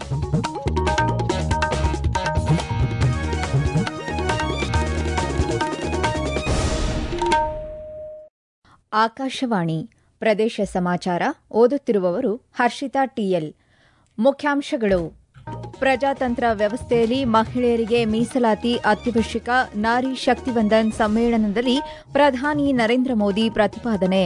ಆಕಾಶವಾಣಿ ಪ್ರದೇಶ ಸಮಾಚಾರ ಓದುತ್ತಿರುವವರು ಹರ್ಷಿತಾ ಟಿಎಲ್. ಮುಖ್ಯಾಂಶಗಳು: ಪ್ರಜಾತಂತ್ರ ವ್ಯವಸ್ಥೆಯಲ್ಲಿ ಮಹಿಳೆಯರಿಗೆ ಮೀಸಲಾತಿ ಅತ್ಯವಶ್ಯಕ, ನಾರಿ ಶಕ್ತಿವಂದನ್ ಸಮ್ಮೇಳನದಲ್ಲಿ ಪ್ರಧಾನಿ ನರೇಂದ್ರ ಮೋದಿ ಪ್ರತಿಪಾದನೆ.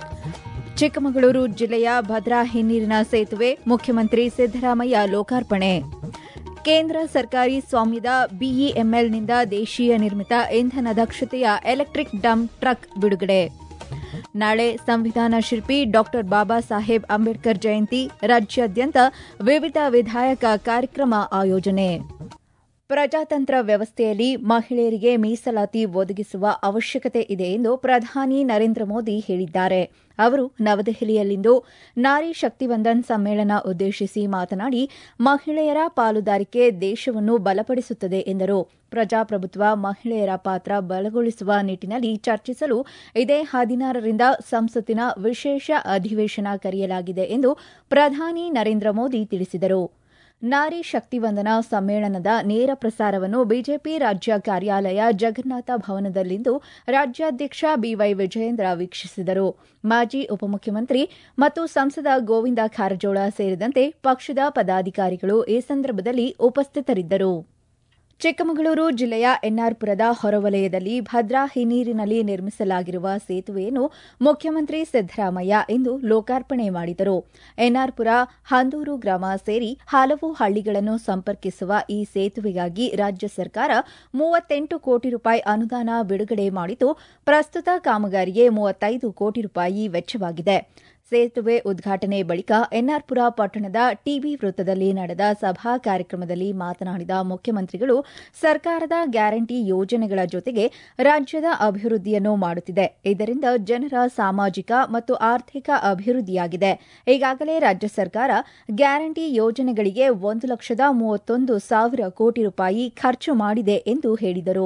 ಚಿಕ್ಕಮಗಳೂರು ಜಿಲ್ಲೆಯ ಭದ್ರಾ ಹಿನ್ನೀರಿನ ಸೇತುವೆ ಮುಖ್ಯಮಂತ್ರಿ ಸಿದ್ದರಾಮಯ್ಯ ಲೋಕಾರ್ಪಣೆ. ಕೇಂದ್ರ ಸರ್ಕಾರಿ ಸ್ವಾಮ್ಯದ ಬಿಇಎಂಎಲ್ನಿಂದ ದೇಶೀಯ ನಿರ್ಮಿತ ಇಂಧನ ದಕ್ಷತೆಯ ಎಲೆಕ್ಟ್ರಿಕ್ ಡಂಪ್ ಟ್ರಕ್ ಬಿಡುಗಡೆ. ನಾಳೆ ಸಂವಿಧಾನ ಶಿಲ್ಪಿ ಡಾ ಬಾಬಾ ಸಾಹೇಬ್ ಅಂಬೇಡ್ಕರ್ ಜಯಂತಿ, ರಾಜ್ಯಾದ್ಯಂತ ವಿವಿಧ ವಿಧಾಯಕ ಕಾರ್ಯಕ್ರಮ ಆಯೋಜನೆ. ಪ್ರಜಾತಂತ್ರ ವ್ಯವಸ್ಥೆಯಲ್ಲಿ ಮಹಿಳೆಯರಿಗೆ ಮೀಸಲಾತಿ ಒದಗಿಸುವ ಅವಶ್ಯಕತೆ ಇದೆ ಎಂದು ಪ್ರಧಾನಿ ನರೇಂದ್ರ ಮೋದಿ ಹೇಳಿದ್ದಾರೆ. ಅವರು ನವದೆಹಲಿಯಲ್ಲಿಂದು ನಾರಿ ಶಕ್ತಿವಂದನ್ ಸಮ್ಮೇಳನ ಉದ್ದೇಶಿಸಿ ಮಾತನಾಡಿ, ಮಹಿಳೆಯರ ಪಾಲುದಾರಿಕೆ ದೇಶವನ್ನು ಬಲಪಡಿಸುತ್ತದೆ ಎಂದರು. ಪ್ರಜಾಪ್ರಭುತ್ವ ಮಹಿಳೆಯರ ಪಾತ್ರ ಬಲಗೊಳಿಸುವ ನಿಟ್ಟಿನಲ್ಲಿ ಚರ್ಚಿಸಲು ಇದೇ 16ರಿಂದ ಸಂಸತ್ತಿನ ವಿಶೇಷ ಅಧಿವೇಶನ ಕರೆಯಲಾಗಿದೆ ಎಂದು ಪ್ರಧಾನಿ ನರೇಂದ್ರ ಮೋದಿ ತಿಳಿಸಿದರು. ನಾರಿ ಶಕ್ತಿವಂದನ ಸಮ್ಮೇಳನದ ನೇರ ಪ್ರಸಾರವನ್ನು ಬಿಜೆಪಿ ರಾಜ್ಯ ಕಾರ್ಯಾಲಯ ಜಗನ್ನಾಥ ಭವನದಲ್ಲಿಂದು ರಾಜ್ಯಾಧ್ಯಕ್ಷ ಬಿವೈ ವಿಜಯೇಂದ್ರ ವೀಕ್ಷಿಸಿದರು. ಮಾಜಿ ಉಪಮುಖ್ಯಮಂತ್ರಿ ಮತ್ತು ಸಂಸದ ಗೋವಿಂದ ಕಾರಜೋಳ ಸೇರಿದಂತೆ ಪಕ್ಷದ ಪದಾಧಿಕಾರಿಗಳು ಈ ಸಂದರ್ಭದಲ್ಲಿ ಉಪಸ್ಥಿತರಿದ್ದರು. ಚಿಕ್ಕಮಗಳೂರು ಜಿಲ್ಲೆಯ ಎನ್ಆರ್ಪುರದ ಹೊರವಲಯದಲ್ಲಿ ಭದ್ರಾ ಹಿನ್ನೀರಿನಲ್ಲಿ ನಿರ್ಮಿಸಲಾಗಿರುವ ಸೇತುವೆಯನ್ನು ಮುಖ್ಯಮಂತ್ರಿ ಸಿದ್ದರಾಮಯ್ಯ ಇಂದು ಲೋಕಾರ್ಪಣೆ ಮಾಡಿದರು. ಎನ್ಆರ್ಪುರ ಹಂದೂರು ಗ್ರಾಮ ಸೇರಿ ಹಲವು ಹಳ್ಳಿಗಳನ್ನು ಸಂಪರ್ಕಿಸುವ ಈ ಸೇತುವೆಗಾಗಿ ರಾಜ್ಯ ಸರ್ಕಾರ 38 ಕೋಟಿ ರೂಪಾಯಿ ಅನುದಾನ ಬಿಡುಗಡೆ ಮಾಡಿದ್ದು, ಪ್ರಸ್ತುತ ಕಾಮಗಾರಿಗೆ 35 ಕೋಟಿ ರೂಪಾಯಿ ವೆಚ್ಚವಾಗಿದೆ. ಸೇತುವೆ ಉದ್ಘಾಟನೆ ಬಳಿಕ ಎನ್ಆರ್ಪುರ ಪಟ್ಟಣದ ಟಿಬಿ ವೃತ್ತದಲ್ಲಿ ನಡೆದ ಸಭಾ ಕಾರ್ಯಕ್ರಮದಲ್ಲಿ ಮಾತನಾಡಿದ ಮುಖ್ಯಮಂತ್ರಿಗಳು, ಸರ್ಕಾರದ ಗ್ಯಾರಂಟಿ ಯೋಜನೆಗಳ ಜೊತೆಗೆ ರಾಜ್ಯದ ಅಭಿವೃದ್ಧಿಯನ್ನು ಮಾಡುತ್ತಿದೆ. ಇದರಿಂದ ಜನರ ಸಾಮಾಜಿಕ ಮತ್ತು ಆರ್ಥಿಕ ಅಭಿವೃದ್ಧಿಯಾಗಿದೆ. ಈಗಾಗಲೇ ರಾಜ್ಯ ಸರ್ಕಾರ ಗ್ಯಾರಂಟಿ ಯೋಜನೆಗಳಿಗೆ 1,31,000 ಕೋಟಿ ರೂಪಾಯಿ ಖರ್ಚು ಮಾಡಿದೆ ಎಂದು ಹೇಳಿದರು.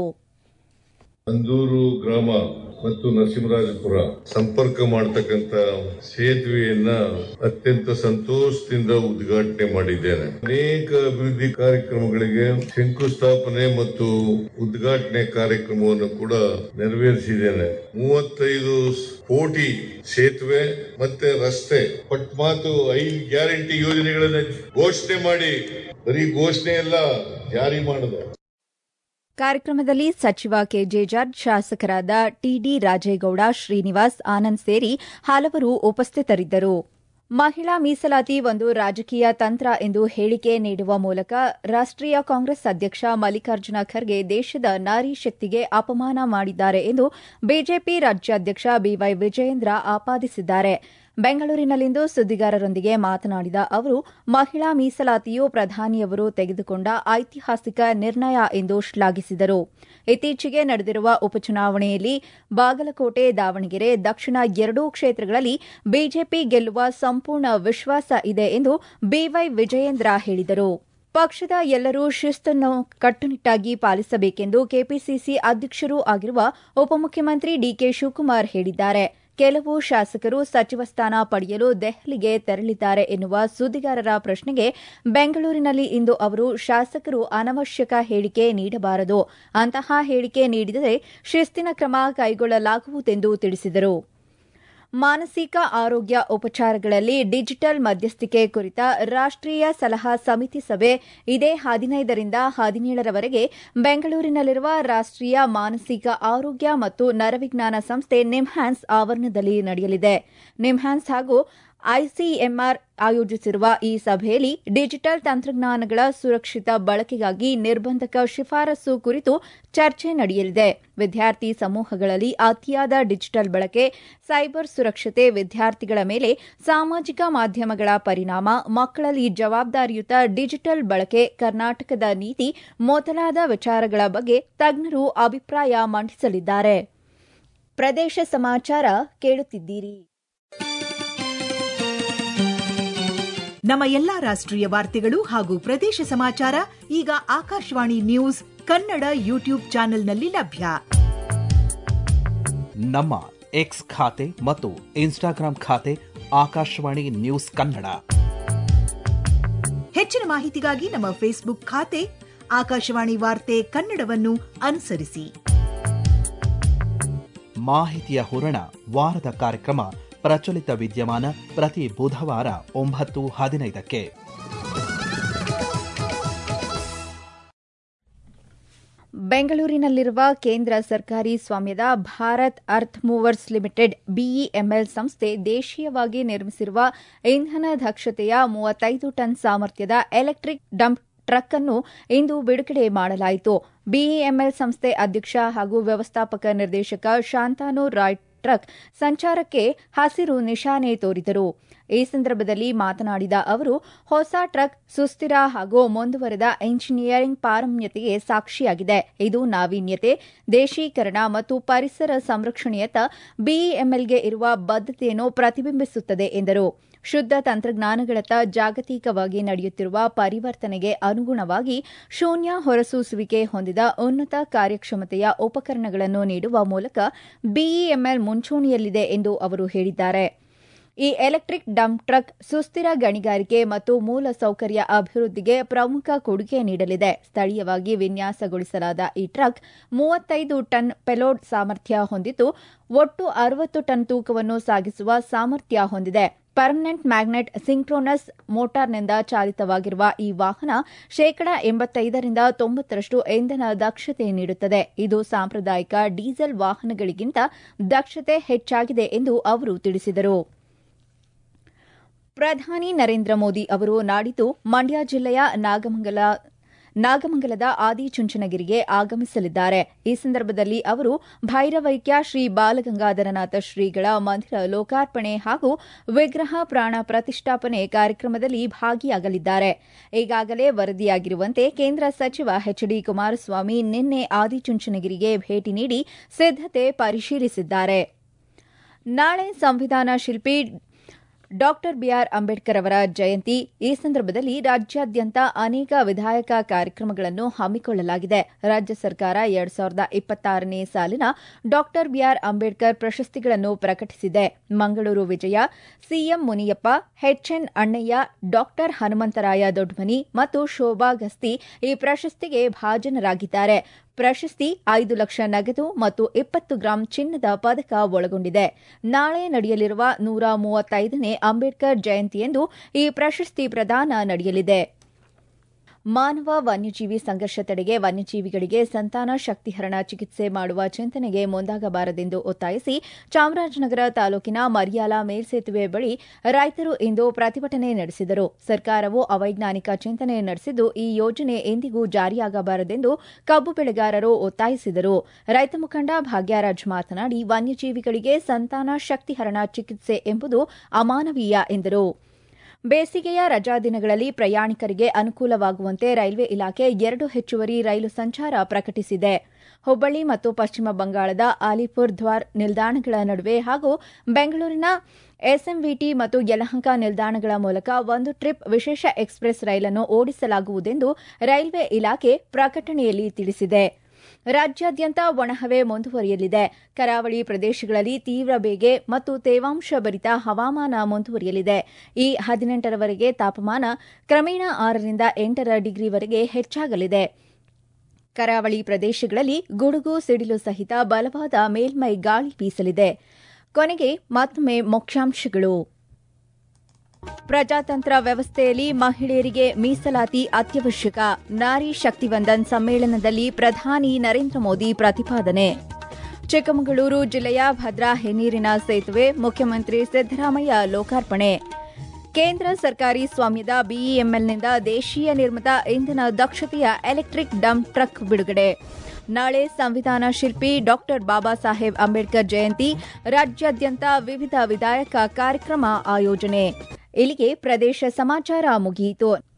ಹಂದೂರು ಗ್ರಾಮ ಮತ್ತು ನರಸಿಂಹರಾಜಪುರ ಸಂಪರ್ಕ ಮಾಡತಕ್ಕಂತ ಸೇತುವೆಯನ್ನ ಅತ್ಯಂತ ಸಂತೋಷದಿಂದ ಉದ್ಘಾಟನೆ ಮಾಡಿದ್ದೇನೆ. ಅನೇಕ ಅಭಿವೃದ್ಧಿ ಕಾರ್ಯಕ್ರಮಗಳಿಗೆ ಶಂಕುಸ್ಥಾಪನೆ ಮತ್ತು ಉದ್ಘಾಟನೆ ಕಾರ್ಯಕ್ರಮವನ್ನು ಕೂಡ ನೆರವೇರಿಸಿದ್ದೇನೆ. 35 ಕೋಟಿ ಸೇತುವೆ ಮತ್ತೆ ರಸ್ತೆ ಪಟ್ಮಾತು 5 ಗ್ಯಾರಂಟಿ ಯೋಜನೆಗಳನ್ನು ಘೋಷಣೆ ಮಾಡಿ ಬರೀ ಘೋಷಣೆ ಎಲ್ಲ ಜಾರಿ ಮಾಡಿದೆ. ಕಾರ್ಯಕ್ರಮದಲ್ಲಿ ಸಚಿವ ಕೆಜೆ ಜಾರ್ಜ್, ಶಾಸಕರಾದ ಟಿಡಿ ರಾಜೇಗೌಡ, ಶ್ರೀನಿವಾಸ್, ಆನಂದ್ ಸೇರಿ ಹಲವರು ಉಪಸ್ಥಿತರಿದ್ದರು. ಮಹಿಳಾ ಮೀಸಲಾತಿ ಒಂದು ರಾಜಕೀಯ ತಂತ್ರ ಎಂದು ಹೇಳಿಕೆ ನೀಡುವ ಮೂಲಕ ರಾಷ್ಟ್ರೀಯ ಕಾಂಗ್ರೆಸ್ ಅಧ್ಯಕ್ಷ ಮಲ್ಲಿಕಾರ್ಜುನ ಖರ್ಗೆ ದೇಶದ ನಾರಿ ಶಕ್ತಿಗೆ ಅಪಮಾನ ಮಾಡಿದ್ದಾರೆ ಎಂದು ಬಿಜೆಪಿ ರಾಜ್ಯಾಧ್ಯಕ್ಷ ಬಿವೈ ವಿಜಯೇಂದ್ರ ಆಪಾದಿಸಿದ್ದಾರೆ. ಬೆಂಗಳೂರಿನಲ್ಲಿಂದು ಸುದ್ದಿಗಾರರೊಂದಿಗೆ ಮಾತನಾಡಿದ ಅವರು, ಮಹಿಳಾ ಮೀಸಲಾತಿಯು ಪ್ರಧಾನಿಯವರು ತೆಗೆದುಕೊಂಡ ಐತಿಹಾಸಿಕ ನಿರ್ಣಯ ಎಂದು ಶ್ಲಾಘಿಸಿದರು. ಇತ್ತೀಚೆಗೆ ನಡೆದಿರುವ ಉಪಚುನಾವಣೆಯಲ್ಲಿ ಬಾಗಲಕೋಟೆ, ದಾವಣಗೆರೆ, ದಕ್ಷಿಣ ಎರಡೂ ಕ್ಷೇತ್ರಗಳಲ್ಲಿ ಬಿಜೆಪಿ ಗೆಲ್ಲುವ ಸಂಪೂರ್ಣ ವಿಶ್ವಾಸ ಇದೆ ಎಂದು ಬಿವೈ ವಿಜಯೇಂದ್ರ ಹೇಳಿದರು. ಪಕ್ಷದ ಎಲ್ಲರೂ ಶಿಸ್ತನ್ನು ಕಟ್ಟುನಿಟ್ಟಾಗಿ ಪಾಲಿಸಬೇಕೆಂದು ಕೆಪಿಸಿಸಿ ಅಧ್ಯಕ್ಷರೂ ಆಗಿರುವ ಉಪಮುಖ್ಯಮಂತ್ರಿ ಡಿಕೆ ಶಿವಕುಮಾರ್ ಹೇಳಿದ್ದಾರೆ. ಕೆಲವು ಶಾಸಕರು ಸಚಿವ ಸ್ಥಾನ ಪಡೆಯಲು ದೆಹಲಿಗೆ ತೆರಳಿದ್ದಾರೆ ಎನ್ನುವ ಸುದ್ದಿಗಾರರ ಪ್ರಶ್ನೆಗೆ ಬೆಂಗಳೂರಿನಲ್ಲಿ ಇಂದು ಅವರು, ಶಾಸಕರು ಅನವಶ್ಯಕ ಹೇಳಿಕೆ ನೀಡಬಾರದು, ಅಂತಹ ಹೇಳಿಕೆ ನೀಡಿದರೆ ಶಿಸ್ತಿನ ಕ್ರಮ ಕೈಗೊಳ್ಳಲಾಗುವುದೆಂದು ತಿಳಿಸಿದರು. ಮಾನಸಿಕ ಆರೋಗ್ಯ ಉಪಚಾರಗಳಲ್ಲಿ ಡಿಜಿಟಲ್ ಮಧ್ಯಸ್ಥಿಕೆ ಕುರಿತ ರಾಷ್ಟ್ರೀಯ ಸಲಹಾ ಸಮಿತಿ ಸಭೆ ಇದೇ 15ರಿಂದ 17ರವರೆಗೆ ಬೆಂಗಳೂರಿನಲ್ಲಿರುವ ರಾಷ್ಟ್ರೀಯ ಮಾನಸಿಕ ಆರೋಗ್ಯ ಮತ್ತು ನರವಿಜ್ಞಾನ ಸಂಸ್ಥೆ ನಿಮ್ಹ್ಯಾನ್ಸ್ ಆವರಣದಲ್ಲಿ ನಡೆಯಲಿದೆ. ನಿಮ್ಹ್ಯಾನ್ಸ್ ಹಾಗೂ ಐಸಿಎಂಆರ್ ಆಯೋಜಿಸಿರುವ ಈ ಸಭೆಯಲ್ಲಿ ಡಿಜಿಟಲ್ ತಂತ್ರಜ್ಞಾನಗಳ ಸುರಕ್ಷಿತ ಬಳಕೆಗಾಗಿ ನಿರ್ಬಂಧಕ ಶಿಫಾರಸು ಕುರಿತು ಚರ್ಚೆ ನಡೆಯಲಿದೆ. ವಿದ್ಯಾರ್ಥಿ ಸಮೂಹಗಳಲ್ಲಿ ಅತಿಯಾದ ಡಿಜಿಟಲ್ ಬಳಕೆ, ಸೈಬರ್ ಸುರಕ್ಷತೆ, ವಿದ್ಯಾರ್ಥಿಗಳ ಮೇಲೆ ಸಾಮಾಜಿಕ ಮಾಧ್ಯಮಗಳ ಪರಿಣಾಮ, ಮಕ್ಕಳಲ್ಲಿ ಜವಾಬ್ದಾರಿಯುತ ಡಿಜಿಟಲ್ ಬಳಕೆ, ಕರ್ನಾಟಕದ ನೀತಿ ಮೊದಲಾದ ವಿಚಾರಗಳ ಬಗ್ಗೆ ತಜ್ಞರು ಅಭಿಪ್ರಾಯ ಮಂಡಿಸಲಿದ್ದಾರೆ. ಪ್ರದೇಶ ಸಮಾಚಾರ ಕೇಳುತ್ತಿದ್ದೀರಿ. ನಮ್ಮ ಎಲ್ಲಾ ರಾಷ್ಟ್ರೀಯ ವಾರ್ತೆಗಳು ಹಾಗೂ ಪ್ರದೇಶ ಸಮಾಚಾರ ಈಗ ಆಕಾಶವಾಣಿ ನ್ಯೂಸ್ ಕನ್ನಡ ಯೂಟ್ಯೂಬ್ ಚಾನೆಲ್ನಲ್ಲಿ ಲಭ್ಯ. ನಮ್ಮ ಎಕ್ಸ್ ಖಾತೆ ಮತ್ತು ಇನ್ಸ್ಟಾಗ್ರಾಂ ಖಾತೆ ಆಕಾಶವಾಣಿ ನ್ಯೂಸ್ ಕನ್ನಡ. ಹೆಚ್ಚಿನ ಮಾಹಿತಿಗಾಗಿ ನಮ್ಮ ಫೇಸ್ಬುಕ್ ಖಾತೆ ಆಕಾಶವಾಣಿ ವಾರ್ತೆ ಕನ್ನಡವನ್ನು ಅನುಸರಿಸಿ. ಮಾಹಿತಿಯ ಹೂರಣ ವಾರದ ಕಾರ್ಯಕ್ರಮ ಪ್ರಚಲಿತ ವಿದ್ಯಮಾನ ಪ್ರತಿ ಬುಧವಾರ 9:15. ಬೆಂಗಳೂರಿನಲ್ಲಿರುವ ಕೇಂದ್ರ ಸರ್ಕಾರಿ ಸ್ವಾಮ್ಯದ Bharat earth movers limited BEML ಸಂಸ್ಥೆ ದೇಶೀಯವಾಗಿ ನಿರ್ಮಿಸಿರುವ ಇಂಧನ ದಕ್ಷತೆಯ 35 ಟನ್ ಸಾಮರ್ಥ್ಯದ ಎಲೆಕ್ಟ್ರಿಕ್ ಡಂಪ್ ಟ್ರಕ್ ಅನ್ನು ಇಂದು ಬಿಡುಗಡೆ ಮಾಡಲಾಯಿತು. ಬಿಇಎಂಎಲ್ ಸಂಸ್ಥೆ ಅಧ್ಯಕ್ಷ ಹಾಗೂ ವ್ಯವಸ್ಥಾಪಕ ನಿರ್ದೇಶಕ ಶಾಂತಾನು ರಾಯ್ ಟ್ರಕ್ ಸಂಚಾರಕ್ಕೆ ಹಸಿರು ನಿಶಾನೆ ತೋರಿದರು. ಈ ಸಂದರ್ಭದಲ್ಲಿ ಮಾತನಾಡಿದ ಅವರು, ಹೊಸ ಟ್ರಕ್ ಸುಸ್ಥಿರ ಹಾಗೂ ಮುಂದುವರೆದ ಎಂಜಿನಿಯರಿಂಗ್ ಪಾರಮ್ಯತೆಗೆ ಸಾಕ್ಷಿಯಾಗಿದೆ. ಇದು ನಾವೀನ್ಯತೆ, ದೇಶೀಕರಣ ಮತ್ತು ಪರಿಸರ ಸಂರಕ್ಷಣೆಯತ್ತ ಬಿಇಎಂಎಲ್ಗೆ ಇರುವ ಬದ್ಧತೆಯನ್ನು ಪ್ರತಿಬಿಂಬಿಸುತ್ತದೆ ಎಂದರು. ಶುದ್ಧ ತಂತ್ರಜ್ಞಾನಗಳತ್ತ ಜಾಗತಿಕವಾಗಿ ನಡೆಯುತ್ತಿರುವ ಪರಿವರ್ತನೆಗೆ ಅನುಗುಣವಾಗಿ ಶೂನ್ಯ ಹೊರಸೂಸುವಿಕೆ ಹೊಂದಿದ ಉನ್ನತ ಕಾರ್ಯಕ್ಷಮತೆಯ ಉಪಕರಣಗಳನ್ನು ನೀಡುವ ಮೂಲಕ ಬಿಇಎಂಎಲ್ ಮುಂಚೂಣಿಯಲ್ಲಿದೆ ಎಂದು ಅವರು ಹೇಳಿದ್ದಾರೆ. ಈ ಎಲೆಕ್ಟ್ರಿಕ್ ಡಂಪ್ ಟ್ರಕ್ ಸುಸ್ಥಿರ ಗಣಿಗಾರಿಕೆ ಮತ್ತು ಮೂಲ ಸೌಕರ್ಯ ಅಭಿವೃದ್ಧಿಗೆ ಪ್ರಮುಖ ಕೊಡುಗೆ ನೀಡಲಿದೆ. ಸ್ಥಳೀಯವಾಗಿ ವಿನ್ಯಾಸಗೊಳಿಸಲಾದ ಈ ಟ್ರಕ್ 35 ಟನ್ ಪೆಲೋಡ್ ಸಾಮರ್ಥ್ಯ ಹೊಂದಿದ್ದು, ಒಟ್ಟು 60 ಟನ್ ತೂಕವನ್ನು ಸಾಗಿಸುವ ಸಾಮರ್ಥ್ಯ ಹೊಂದಿದೆ. ಪರ್ಮನೆಂಟ್ ಮ್ಯಾಗ್ನೆಟ್ ಸಿಂಕ್ರೋನಸ್ ಮೋಟಾರ್ನಿಂದ ಚಾಲಿತವಾಗಿರುವ ಈ ವಾಹನ 85% ಇಂಧನ ದಕ್ಷತೆ ನೀಡುತ್ತದೆ. ಇದು ಸಾಂಪ್ರದಾಯಿಕ ಡೀಸೆಲ್ ವಾಹನಗಳಿಗಿಂತ ದಕ್ಷತೆ ಹೆಚ್ಚಾಗಿದೆ ಎಂದು ಅವರು ತಿಳಿಸಿದರು. ಪ್ರಧಾನಿ ನರೇಂದ್ರ ಮೋದಿ ಅವರು ನಾಡಿದ್ದು ಮಂಡ್ಯ ಜಿಲ್ಲೆಯ ನಾಗಮಂಗಲದ ಆದಿಚುಂಚನಗಿರಿಗೆ ಆಗಮಿಸಲಿದ್ದಾರೆ. ಈ ಸಂದರ್ಭದಲ್ಲಿ ಅವರು ಭೈರವೈಕ್ಯ ಶ್ರೀ ಬಾಲಗಂಗಾಧರನಾಥ ಶ್ರೀಗಳ ಮಂದಿರ ಲೋಕಾರ್ಪಣೆ ಹಾಗೂ ವಿಗ್ರಹ ಪ್ರಾಣ ಪ್ರತಿಷ್ಠಾಪನೆ ಕಾರ್ಯಕ್ರಮದಲ್ಲಿ ಭಾಗಿಯಾಗಲಿದ್ದಾರೆ. ಈಗಾಗಲೇ ವರದಿಯಾಗಿರುವಂತೆ ಕೇಂದ್ರ ಸಚಿವ ಎಚ್ಡಿ ಕುಮಾರಸ್ವಾಮಿ ನಿನ್ನೆ ಆದಿಚುಂಚನಗಿರಿಗೆ ಭೇಟಿ ನೀಡಿ ಸಿದ್ದತೆ ಪರಿಶೀಲಿಸಿದ್ದಾರೆ. ನಾಳೆ ಸಂವಿಧಾನ ಶಿಲ್ಪಿ ಡಾ ಬಿಆರ್ ಅಂಬೇಡ್ಕರ್ ಅವರ ಜಯಂತಿ. ಈ ಸಂದರ್ಭದಲ್ಲಿ ರಾಜ್ಯಾದ್ಯಂತ ಅನೇಕ ವಿಧಾಯಕ ಕಾರ್ಯಕ್ರಮಗಳನ್ನು ಹಮ್ಮಿಕೊಳ್ಳಲಾಗಿದೆ. ರಾಜ್ಯ ಸರ್ಕಾರ 2026ನೇ ಸಾಲಿನ ಡಾ ಬಿಆರ್ ಅಂಬೇಡ್ಕರ್ ಪ್ರಶಸ್ತಿಗಳನ್ನು ಪ್ರಕಟಿಸಿದೆ. ಮಂಗಳೂರು ವಿಜಯ, ಸಿಎಂ ಮುನಿಯಪ್ಪ, ಎಚ್ಎನ್ ಅಣ್ಣಯ್ಯ, ಡಾ ಹನುಮಂತರಾಯ ದೊಡ್ಮನಿ ಮತ್ತು ಶೋಭಾ ಗಸ್ತಿ ಈ ಪ್ರಶಸ್ತಿಗೆ ಭಾಜನರಾಗಿದ್ದಾರೆ. ಪ್ರಶಸ್ತಿ 5 ಲಕ್ಷ ನಗದು ಮತ್ತು 20 ಗ್ರಾಂ ಚಿನ್ನದ ಪದಕ ಒಳಗೊಂಡಿದೆ. ನಾಳೆ ನಡೆಯಲಿರುವ 135ನೇ ಅಂಬೇಡ್ಕರ್ ಜಯಂತಿಯಂದು ಈ ಪ್ರಶಸ್ತಿ ಪ್ರದಾನ ನಡೆಯಲಿದೆ. ಮಾನವ ವನ್ಯಜೀವಿ ಸಂಘರ್ಷ ತಡೆಗೆ ವನ್ಯಜೀವಿಗಳಿಗೆ ಸಂತಾನ ಶಕ್ತಿಹರಣ ಚಿಕಿತ್ಸೆ ಮಾಡುವ ಚಿಂತನೆಗೆ ಮುಂದಾಗಬಾರದೆಂದು ಒತ್ತಾಯಿಸಿ ಚಾಮರಾಜನಗರ ತಾಲೂಕಿನ ಮರಿಯಾಲ ಮೇಲ್ಸೇತುವೆ ಬಳಿ ರೈತರು ಇಂದು ಪ್ರತಿಭಟನೆ ನಡೆಸಿದರು. ಸರ್ಕಾರವು ಅವೈಜ್ಞಾನಿಕ ಚಿಂತನೆ ನಡೆಸಿದ್ದು ಈ ಯೋಜನೆ ಎಂದಿಗೂ ಜಾರಿಯಾಗಬಾರದೆಂದು ಕಬ್ಬು ಬೆಳೆಗಾರರು ಒತ್ತಾಯಿಸಿದರು. ರೈತ ಮುಖಂಡ ಭಾಗ್ಯರಾಜ್ ಮಾತನಾಡಿ, ವನ್ಯಜೀವಿಗಳಿಗೆ ಸಂತಾನ ಶಕ್ತಿಹರಣ ಚಿಕಿತ್ಸೆ ಎಂಬುದು ಅಮಾನವೀಯ ಎಂದರು. ಬೇಸಿಗೆಯ ರಜಾ ದಿನಗಳಲ್ಲಿ ಪ್ರಯಾಣಿಕರಿಗೆ ಅನುಕೂಲವಾಗುವಂತೆ ರೈಲ್ವೆ ಇಲಾಖೆ 2 ಹೆಚ್ಚುವರಿ ರೈಲು ಸಂಚಾರ ಪ್ರಕಟಿಸಿದೆ. ಹುಬ್ಬಳ್ಳಿ ಮತ್ತು ಪಶ್ಚಿಮ ಬಂಗಾಳದ ಅಲಿಪುರ್ ದ್ವಾರ್ ನಿಲ್ದಾಣಗಳ ನಡುವೆ ಹಾಗೂ ಬೆಂಗಳೂರಿನ ಎಸ್ಎಂವಿಟಿ ಮತ್ತು ಯಲಹಂಕ ನಿಲ್ದಾಣಗಳ ಮೂಲಕ ಒಂದು ಟ್ರಿಪ್ ವಿಶೇಷ ಎಕ್ಸ್ಪ್ರೆಸ್ ರೈಲನ್ನು ಓಡಿಸಲಾಗುವುದೆಂದು ರೈಲ್ವೆ ಇಲಾಖೆ ಪ್ರಕಟಣೆಯಲ್ಲಿ ತಿಳಿಸಿದೆ. ರಾಜ್ಯಾದ್ಯಂತ ಒಣಹವೆ ಮುಂದುವರಿಯಲಿದೆ. ಕರಾವಳಿ ಪ್ರದೇಶಗಳಲ್ಲಿ ತೀವ್ರ ಬೇಗೆ ಮತ್ತು ತೇವಾಂಶ ಭರಿತ ಹವಾಮಾನ ಮುಂದುವರಿಯಲಿದೆ. ಈ 18ರವರೆಗೆ ತಾಪಮಾನ ಕ್ರಮೇಣ 6ರಿಂದ 8 ಡಿಗ್ರಿವರೆಗೆ ಹೆಚ್ಚಾಗಲಿದೆ. ಕರಾವಳಿ ಪ್ರದೇಶಗಳಲ್ಲಿ ಗುಡುಗು ಸಿಡಿಲು ಸಹಿತ ಬಲವಾದ ಮೇಲ್ಮೈ ಗಾಳಿ ಬೀಸಲಿದೆ. ಕೊನೆಗೆ ಮತ್ತೊಮ್ಮೆ ಮುಖ್ಯಾಂಶಗಳು. ಪ್ರಜಾತಂತ್ರ ವ್ಯವಸ್ಥೆಯಲ್ಲಿ ಮಹಿಳೆಯರಿಗೆ ಮೀಸಲಾತಿ ಅತ್ಯವಶ್ಯಕ. ನಾರಿ ಶಕ್ತಿವಂದನ್ ಸಮ್ಮೇಳನದಲ್ಲಿ ಪ್ರಧಾನಿ ನರೇಂದ್ರ ಮೋದಿ ಪ್ರತಿಪಾದನೆ. ಚಿಕ್ಕಮಗಳೂರು ಜಿಲ್ಲೆಯ ಭದ್ರಾ ಹಿನ್ನೀರಿನ ಸೇತುವೆ ಮುಖ್ಯಮಂತ್ರಿ ಸಿದ್ದರಾಮಯ್ಯ ಲೋಕಾರ್ಪಣೆ. ಕೇಂದ್ರ ಸರ್ಕಾರಿ ಸ್ವಾಮ್ಯದ ಬಿಇಎಂಎಲ್ನಿಂದ ದೇಶೀಯ ನಿರ್ಮಿತ ಇಂಧನ ದಕ್ಷತೆಯ ಎಲೆಕ್ಟ್ರಿಕ್ ಡಂಪ್ ಟ್ರಕ್ ಬಿಡುಗಡೆ. ನಾಳೆ ಸಂವಿಧಾನ ಶಿಲ್ಪಿ ಡಾ ಬಾಬಾ ಸಾಹೇಬ್ ಅಂಬೇಡ್ಕರ್ ಜಯಂತಿ. ರಾಜ್ಯಾದ್ಯಂತ ವಿವಿಧ ವಿಧಾಯಕ ಕಾರ್ಯಕ್ರಮ ಆಯೋಜನೆ. ಇಲ್ಲಿಗೆ ಪ್ರದೇಶ ಸಮಾಚಾರ ಮುಗಿಯಿತು.